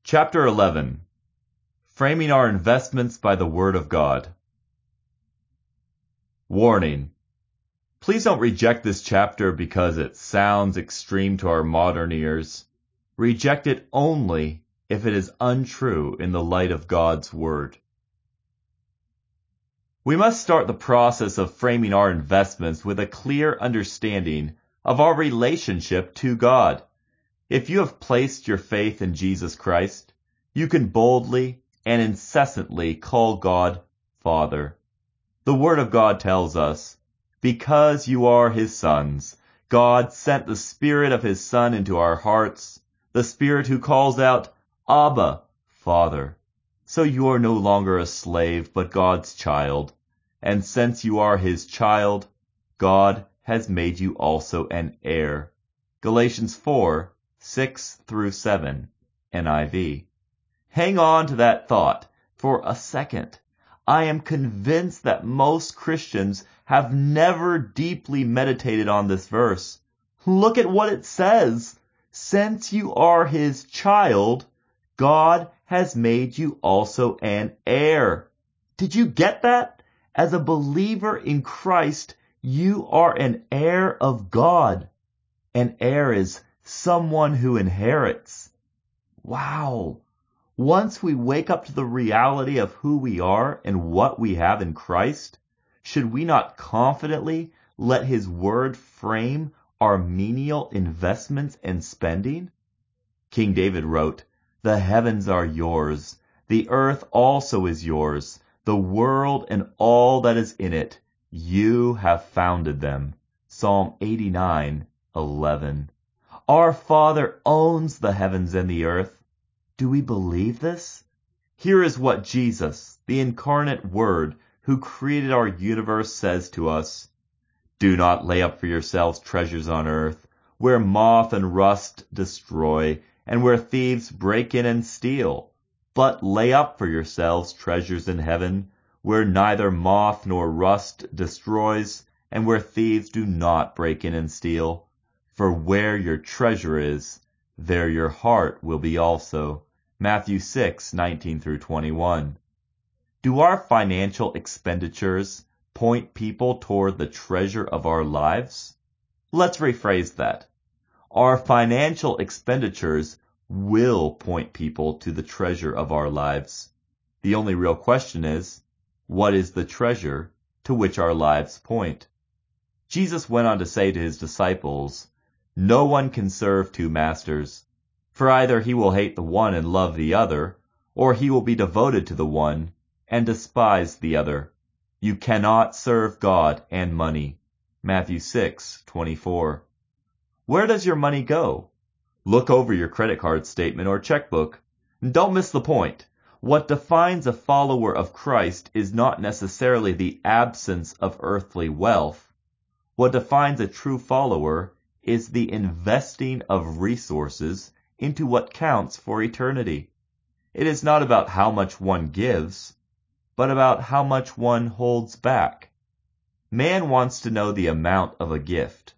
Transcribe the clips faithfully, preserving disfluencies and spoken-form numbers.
Chapter eleven. Framing Our Investments by the Word of God. Warning. Please don't reject this chapter because it sounds extreme to our modern ears. Reject it only if it is untrue in the light of God's Word. We must start the process of framing our investments with a clear understanding of our relationship to God. If you have placed your faith in Jesus Christ, you can boldly and incessantly call God Father. The Word of God tells us, because you are His sons, God sent the Spirit of His Son into our hearts, the Spirit who calls out, Abba, Father. So you are no longer a slave, but God's child. And since you are His child, God has made you also an heir. Galatians four, six through seven, N I V. Hang on to that thought for a second. I am convinced that most Christians have never deeply meditated on this verse. Look at what it says. Since you are His child, God has made you also an heir. Did you get that? As a believer in Christ, you are an heir of God. An heir is someone who inherits. Wow. Once we wake up to the reality of who we are and what we have in Christ, should we not confidently let His Word frame our menial investments and spending? King David wrote, "The heavens are yours, the earth also is yours, the world and all that is in it, you have founded them." Psalm eighty-nine, eleven. Our Father owns the heavens and the earth. Do we believe this? Here is what Jesus, the incarnate Word, who created our universe, says to us. Do not lay up for yourselves treasures on earth, where moth and rust destroy, and where thieves break in and steal. But lay up for yourselves treasures in heaven, where neither moth nor rust destroys, and where thieves do not break in and steal. For where your treasure is, there your heart will be also. Matthew six, nineteen through twenty-one. Do our financial expenditures point people toward the treasure of our lives? Let's rephrase that. Our financial expenditures will point people to the treasure of our lives. The only real question is, what is the treasure to which our lives point? Jesus went on to say to His disciples, no one can serve two masters, for either he will hate the one and love the other, or he will be devoted to the one and despise the other. You cannot serve God and money. Matthew six, twenty-four. Where does your money go? Look over your credit card statement or checkbook. Don't miss the point. What defines a follower of Christ is not necessarily the absence of earthly wealth. What defines a true follower is the investing of resources into what counts for eternity. It is not about how much one gives, but about how much one holds back. Man wants to know the amount of a gift.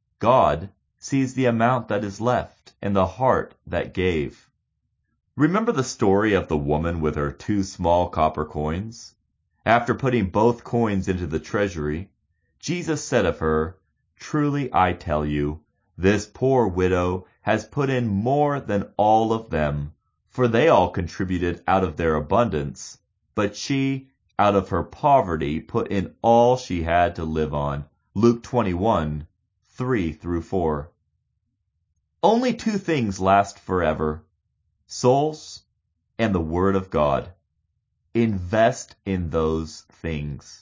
God sees the amount that is left and the heart that gave. Remember the story of the woman with her two small copper coins? After putting both coins into the treasury, Jesus said of her, truly I tell you, this poor widow has put in more than all of them, for they all contributed out of their abundance, but she, out of her poverty, put in all she had to live on. Luke twenty-one, three through four. Only two things last forever, souls and the Word of God. Invest in those things.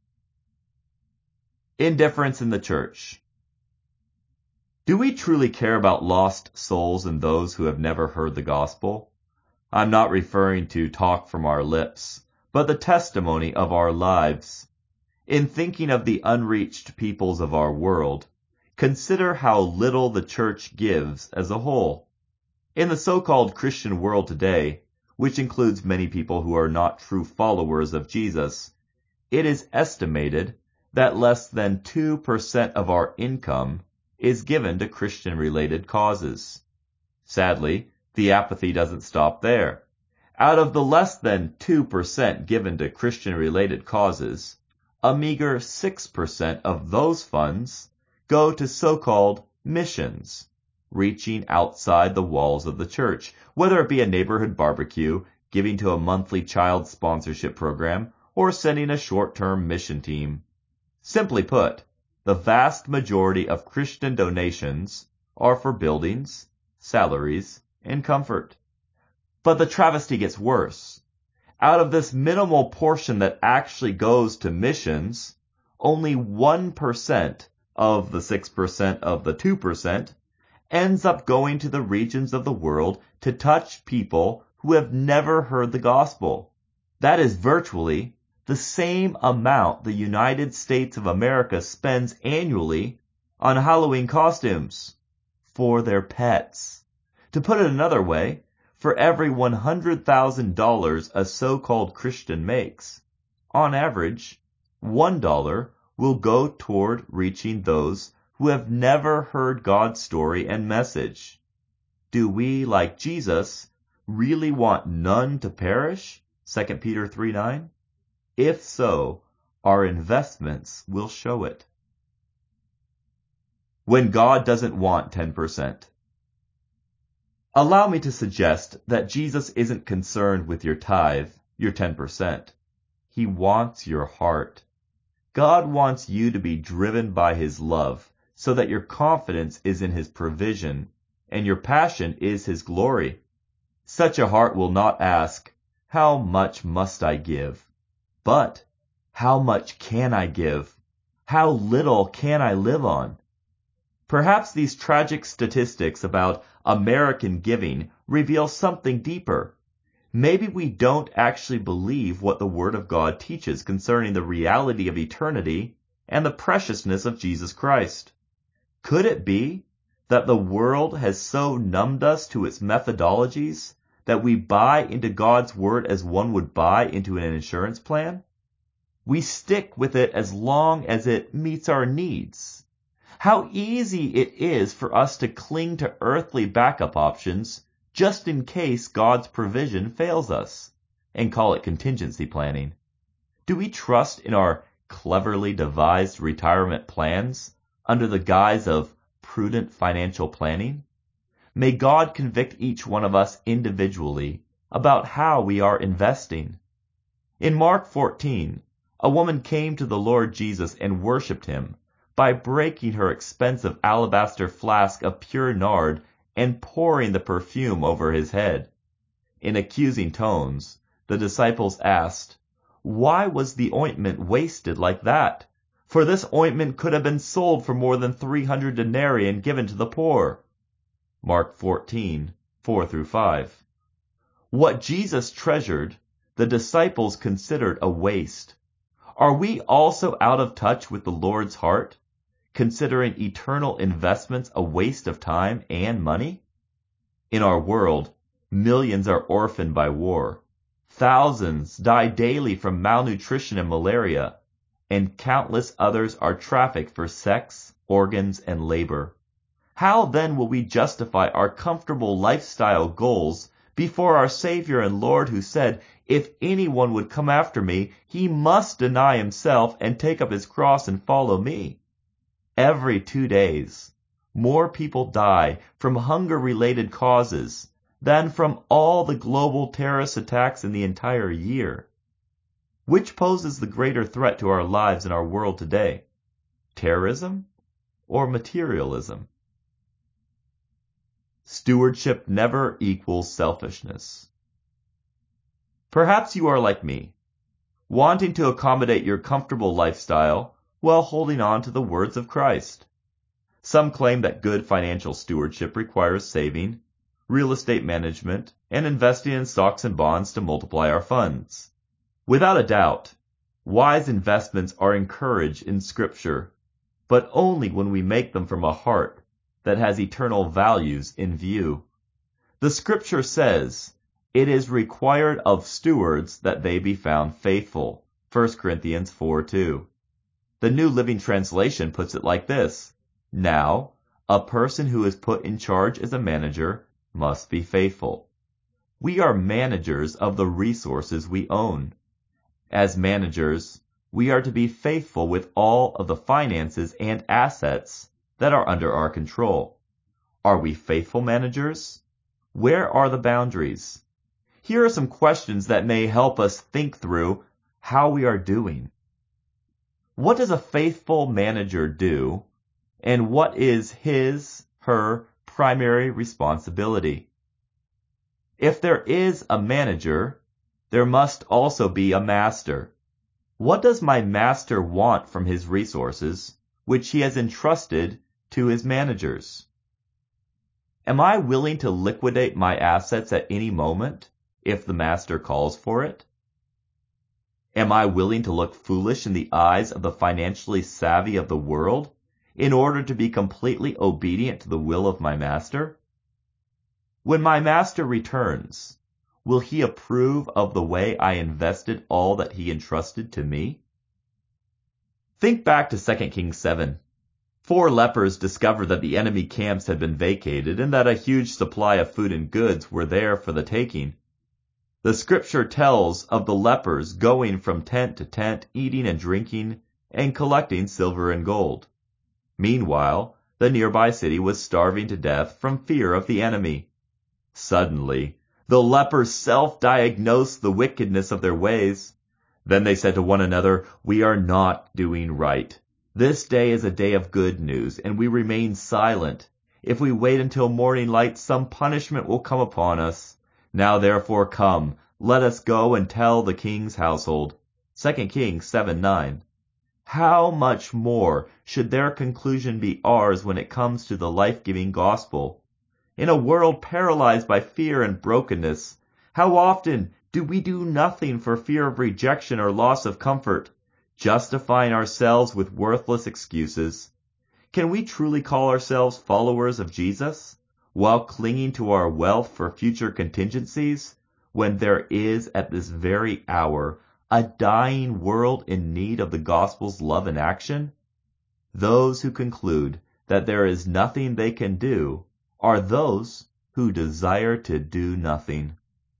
Indifference in the church. Do we truly care about lost souls and those who have never heard the gospel? I'm not referring to talk from our lips, but the testimony of our lives. In thinking of the unreached peoples of our world, consider how little the church gives as a whole. In the so-called Christian world today, which includes many people who are not true followers of Jesus, it is estimated that less than two percent of our income is given to Christian-related causes. Sadly, The apathy doesn't stop there. Out of the less than two percent given to Christian-related causes, a meager six percent of those funds go to so-called missions, reaching outside the walls of the church, whether it be a neighborhood barbecue, giving to a monthly child sponsorship program, or sending a short-term mission team. Simply put, the vast majority of Christian donations are for buildings, salaries, and comfort. But the travesty gets worse. Out of this minimal portion that actually goes to missions, only one percent of the six percent of the two percent ends up going to the regions of the world to touch people who have never heard the gospel. That is virtually the same amount the United States of America spends annually on Halloween costumes for their pets. To put it another way, for every one hundred thousand dollars a so-called Christian makes, on average, one dollar will go toward reaching those who have never heard God's story and message. Do we, like Jesus, really want none to perish? Second Peter three nine. If so, our investments will show it. When God doesn't want ten percent. Allow me to suggest that Jesus isn't concerned with your tithe, your ten percent. He wants your heart. God wants you to be driven by His love, so that your confidence is in His provision, and your passion is His glory. Such a heart will not ask, "How much must I give?" but, "How much can I give? How little can I live on?" Perhaps these tragic statistics about American giving reveal something deeper. Maybe we don't actually believe what the Word of God teaches concerning the reality of eternity and the preciousness of Jesus Christ. Could it be that the world has so numbed us to its methodologies that we buy into God's Word as one would buy into an insurance plan? We stick with it as long as it meets our needs. How easy it is for us to cling to earthly backup options just in case God's provision fails us, and call it contingency planning. Do we trust in our cleverly devised retirement plans under the guise of prudent financial planning? May God convict each one of us individually about how we are investing. In Mark fourteen, a woman came to the Lord Jesus and worshipped Him by breaking her expensive alabaster flask of pure nard and pouring the perfume over His head. In accusing tones, the disciples asked, "Why was the ointment wasted like that? For this ointment could have been sold for more than three hundred denarii and given to the poor." Mark fourteen, four through five. What Jesus treasured, the disciples considered a waste. Are we also out of touch with the Lord's heart, considering eternal investments a waste of time and money? In our world, millions are orphaned by war. Thousands die daily from malnutrition and malaria, and countless others are trafficked for sex, organs, and labor. How then will we justify our comfortable lifestyle goals before our Savior and Lord, who said, "If anyone would come after me, he must deny himself and take up his cross and follow me"? Every two days, more people die from hunger-related causes than from all the global terrorist attacks in the entire year. Which poses the greater threat to our lives and our world today? Terrorism or materialism? Stewardship never equals selfishness. Perhaps you are like me, wanting to accommodate your comfortable lifestyle while holding on to the words of Christ. Some claim that good financial stewardship requires saving, real estate management, and investing in stocks and bonds to multiply our funds. Without a doubt, wise investments are encouraged in Scripture, but only when we make them from a heart that has eternal values in view. The Scripture says, "It is required of stewards that they be found faithful." First Corinthians four two. The New Living Translation puts it like this: "Now, a person who is put in charge as a manager must be faithful. We are managers of the resources we own. As managers, we are to be faithful with all of the finances and assets that are under our control. Are we faithful managers? Where are the boundaries? Here are some questions that may help us think through how we are doing. What does a faithful manager do, and what is his, her primary responsibility? If there is a manager, there must also be a master. What does my master want from his resources, which he has entrusted to his managers? Am I willing to liquidate my assets at any moment if the master calls for it? Am I willing to look foolish in the eyes of the financially savvy of the world in order to be completely obedient to the will of my master? When my master returns, will he approve of the way I invested all that he entrusted to me? Think back to Second Kings seven. Four lepers discovered that the enemy camps had been vacated and that a huge supply of food and goods were there for the taking. The scripture tells of the lepers going from tent to tent, eating and drinking, and collecting silver and gold. Meanwhile, the nearby city was starving to death from fear of the enemy. Suddenly, the lepers self-diagnosed the wickedness of their ways. Then they said to one another, "We are not doing right. This day is a day of good news, and we remain silent. If we wait until morning light, some punishment will come upon us. Now therefore come, let us go and tell the king's household." Second Kings seven nine. How much more should their conclusion be ours when it comes to the life-giving gospel? In a world paralyzed by fear and brokenness, how often do we do nothing for fear of rejection or loss of comfort, justifying ourselves with worthless excuses? Can we truly call ourselves followers of Jesus while clinging to our wealth for future contingencies when there is at this very hour a dying world in need of the gospel's love and action? Those who conclude that there is nothing they can do are those who desire to do nothing.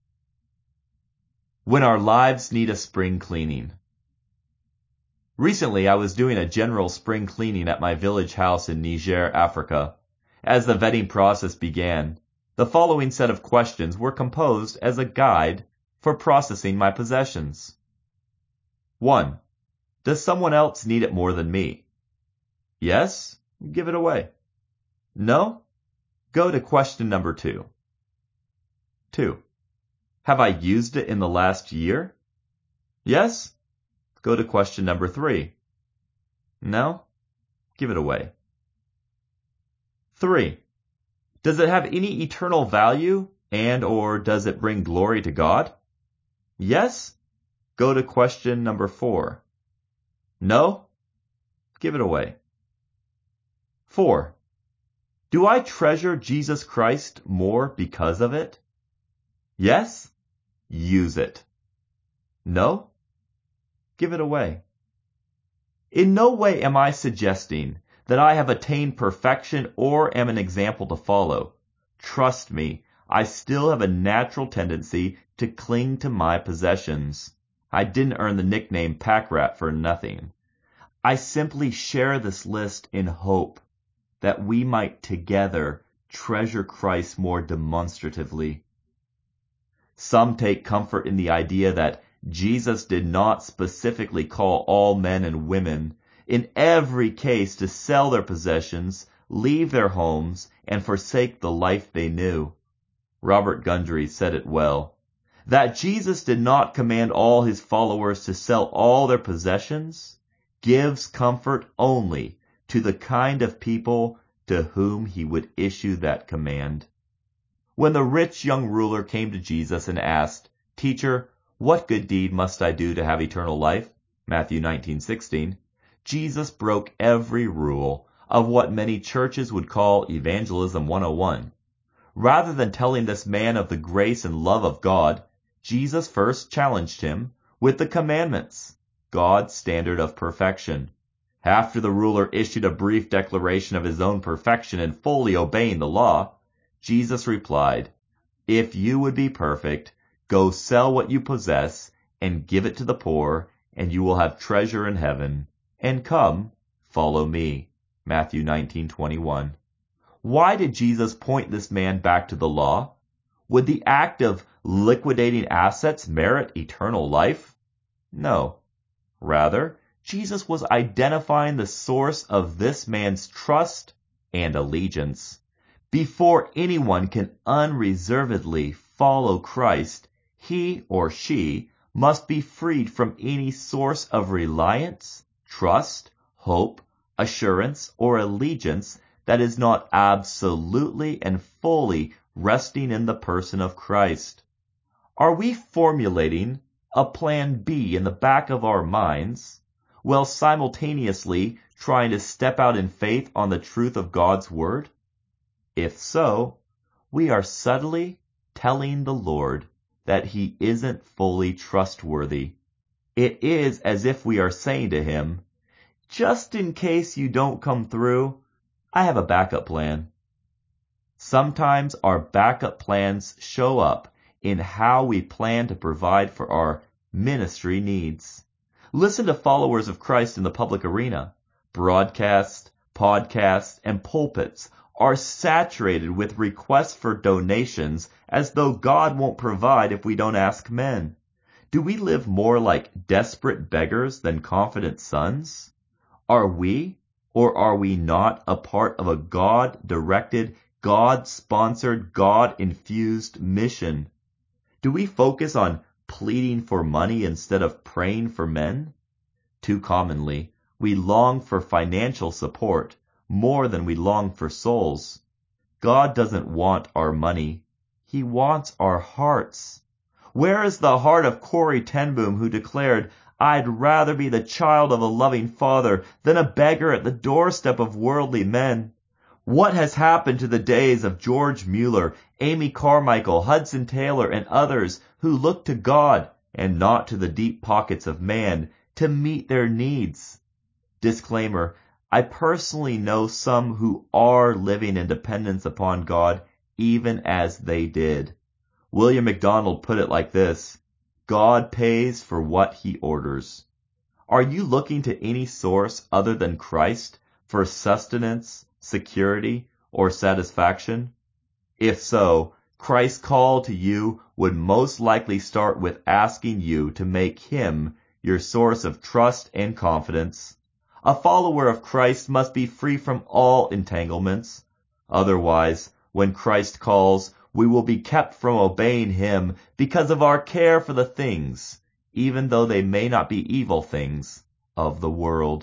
When our lives need a spring cleaning. Recently, I was doing a general spring cleaning at my village house in Niger, Africa. As the vetting process began, the following set of questions were composed as a guide for processing my possessions. one. Does someone else need it more than me? Yes? Give it away. No? Go to question number two. two. Have I used it in the last year? Yes? Go to question number three. No? Give it away. three. Does it have any eternal value and or does it bring glory to God? Yes? Go to question number four. No? Give it away. four. Do I treasure Jesus Christ more because of it? Yes? Use it. No? Give it away. In no way am I suggesting that I have attained perfection or am an example to follow. Trust me, I still have a natural tendency to cling to my possessions. I didn't earn the nickname Pack Rat for nothing. I simply share this list in hope that we might together treasure Christ more demonstratively. Some take comfort in the idea that Jesus did not specifically call all men and women in every case to sell their possessions, leave their homes, and forsake the life they knew. Robert Gundry said it well, that Jesus did not command all his followers to sell all their possessions gives comfort only to the kind of people to whom he would issue that command. When the rich young ruler came to Jesus and asked, "Teacher, what good deed must I do to have eternal life?" Matthew nineteen sixteen, Jesus broke every rule of what many churches would call Evangelism one oh one. Rather than telling this man of the grace and love of God, Jesus first challenged him with the commandments, God's standard of perfection. After the ruler issued a brief declaration of his own perfection and fully obeying the law, Jesus replied, "If you would be perfect, go sell what you possess and give it to the poor, and you will have treasure in heaven. And come, follow me." Matthew nineteen twenty-one. Why did Jesus point this man back to the law? Would the act of liquidating assets merit eternal life? No. Rather, Jesus was identifying the source of this man's trust and allegiance. Before anyone can unreservedly follow Christ, he or she must be freed from any source of reliance, trust, hope, assurance, or allegiance that is not absolutely and fully resting in the person of Christ. Are we formulating a plan B in the back of our minds, while simultaneously trying to step out in faith on the truth of God's Word? If so, we are subtly telling the Lord that He isn't fully trustworthy. It is as if we are saying to Him, "Just in case you don't come through, I have a backup plan." Sometimes our backup plans show up in how we plan to provide for our ministry needs. Listen to followers of Christ in the public arena. Broadcasts, podcasts, and pulpits are saturated with requests for donations as though God won't provide if we don't ask men. Do we live more like desperate beggars than confident sons? Are we, or are we not, a part of a God-directed, God-sponsored, God-infused mission? Do we focus on pleading for money instead of praying for men? Too commonly, we long for financial support more than we long for souls. God doesn't want our money. He wants our hearts. Where is the heart of Corrie ten Boom, who declared, "I'd rather be the child of a loving father than a beggar at the doorstep of worldly men"? What has happened to the days of George Mueller, Amy Carmichael, Hudson Taylor, and others who looked to God and not to the deep pockets of man to meet their needs? Disclaimer, I personally know some who are living in dependence upon God even as they did. William MacDonald put it like this: God pays for what He orders. Are you looking to any source other than Christ for sustenance, security, or satisfaction? If so, Christ's call to you would most likely start with asking you to make Him your source of trust and confidence. A follower of Christ must be free from all entanglements. Otherwise, when Christ calls, we will be kept from obeying Him because of our care for the things, even though they may not be evil things, of the world.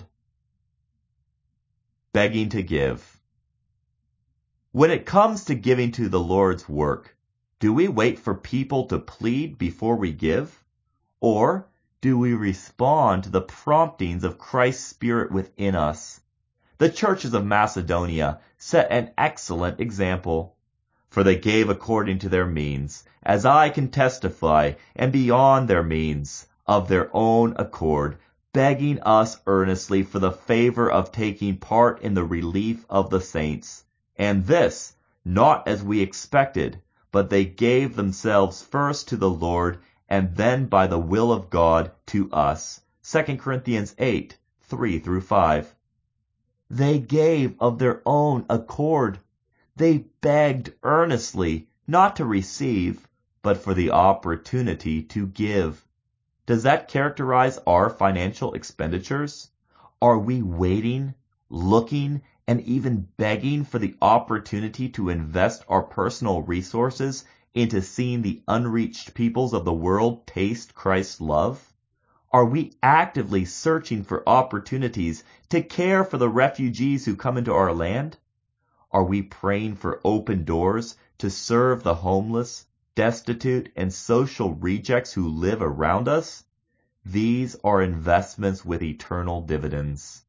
Begging to give. When it comes to giving to the Lord's work, do we wait for people to plead before we give? Or do we respond to the promptings of Christ's Spirit within us? The churches of Macedonia set an excellent example. For they gave according to their means, as I can testify, and beyond their means, of their own accord, begging us earnestly for the favor of taking part in the relief of the saints. And this, not as we expected, but they gave themselves first to the Lord, and then by the will of God to us. Second Corinthians eight, three through five. They gave of their own accord. They begged earnestly, not to receive, but for the opportunity to give. Does that characterize our financial expenditures? Are we waiting, looking, and even begging for the opportunity to invest our personal resources into seeing the unreached peoples of the world taste Christ's love? Are we actively searching for opportunities to care for the refugees who come into our land? Are we praying for open doors to serve the homeless, destitute, and social rejects who live around us? These are investments with eternal dividends.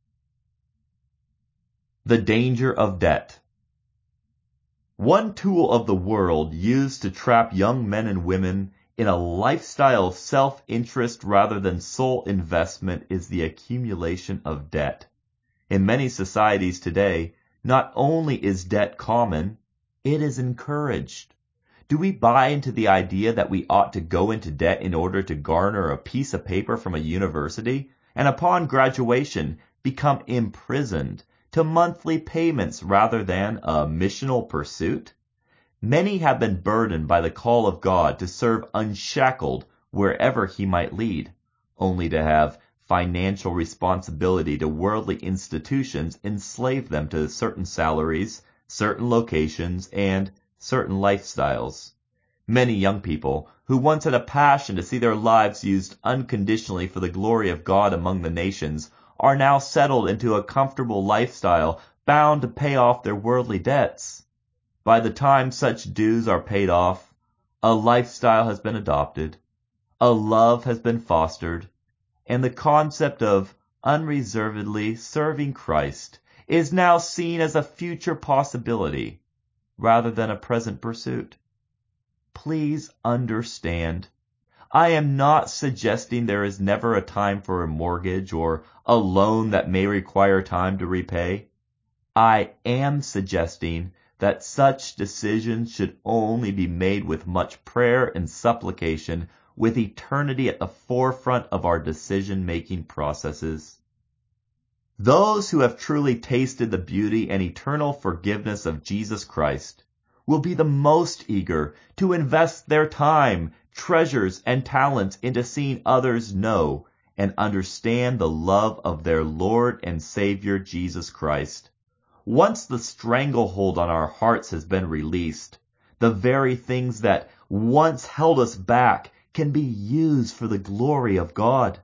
The danger of debt. One tool of the world used to trap young men and women in a lifestyle of self-interest rather than soul investment is the accumulation of debt. In many societies today, not only is debt common, it is encouraged. Do we buy into the idea that we ought to go into debt in order to garner a piece of paper from a university, and upon graduation become imprisoned to monthly payments rather than a missional pursuit? Many have been burdened by the call of God to serve unshackled wherever he might lead, only to have financial responsibility to worldly institutions enslave them to certain salaries, certain locations, and certain lifestyles. Many young people who once had a passion to see their lives used unconditionally for the glory of God among the nations are now settled into a comfortable lifestyle, bound to pay off their worldly debts. By the time such dues are paid off, a lifestyle has been adopted, a love has been fostered, and the concept of unreservedly serving Christ is now seen as a future possibility rather than a present pursuit. Please understand, I am not suggesting there is never a time for a mortgage or a loan that may require time to repay. I am suggesting that such decisions should only be made with much prayer and supplication, with eternity at the forefront of our decision-making processes. Those who have truly tasted the beauty and eternal forgiveness of Jesus Christ will be the most eager to invest their time, treasures, and talents into seeing others know and understand the love of their Lord and Savior Jesus Christ. Once the stranglehold on our hearts has been released, the very things that once held us back can be used for the glory of God.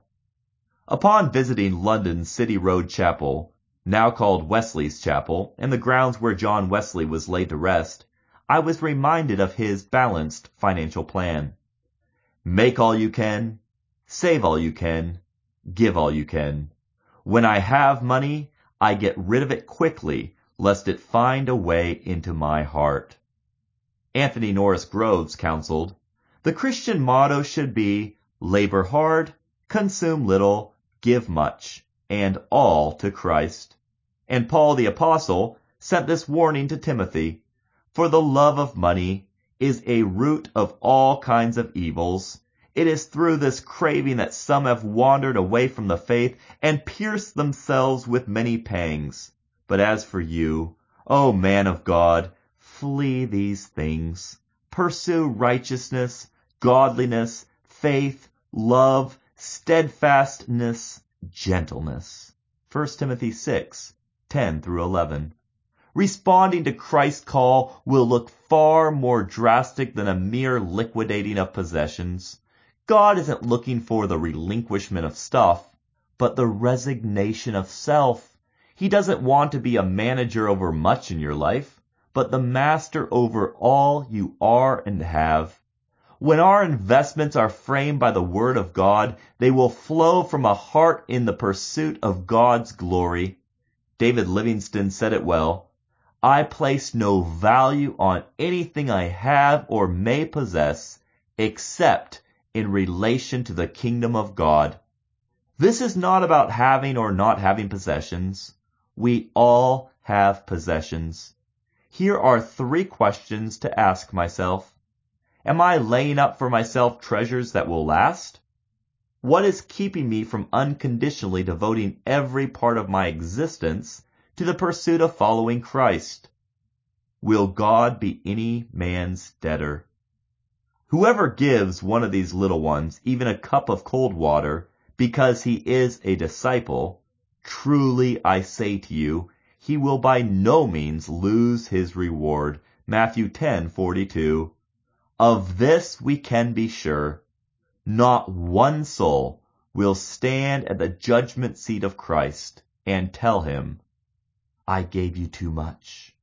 Upon visiting London's City Road Chapel, now called Wesley's Chapel, and the grounds where John Wesley was laid to rest, I was reminded of his balanced financial plan. Make all you can, save all you can, give all you can. When I have money, I get rid of it quickly, lest it find a way into my heart. Anthony Norris Groves counseled, the Christian motto should be, labor hard, consume little, give much, and all to Christ. And Paul the Apostle sent this warning to Timothy, for the love of money is a root of all kinds of evils. It is through this craving that some have wandered away from the faith and pierced themselves with many pangs. But as for you, O man of God, flee these things. Pursue righteousness, godliness, faith, love, steadfastness, gentleness. First Timothy six, ten through eleven. Responding to Christ's call will look far more drastic than a mere liquidating of possessions. God isn't looking for the relinquishment of stuff, but the resignation of self. He doesn't want to be a manager over much in your life, but the master over all you are and have. When our investments are framed by the Word of God, they will flow from a heart in the pursuit of God's glory. David Livingstone said it well, I place no value on anything I have or may possess except in relation to the kingdom of God. This is not about having or not having possessions. We all have possessions. Here are three questions to ask myself. Am I laying up for myself treasures that will last? What is keeping me from unconditionally devoting every part of my existence to the pursuit of following Christ? Will God be any man's debtor? Whoever gives one of these little ones even a cup of cold water because he is a disciple, truly I say to you, he will by no means lose his reward. Matthew ten forty-two. Of this we can be sure. Not one soul will stand at the judgment seat of Christ and tell him, I gave you too much.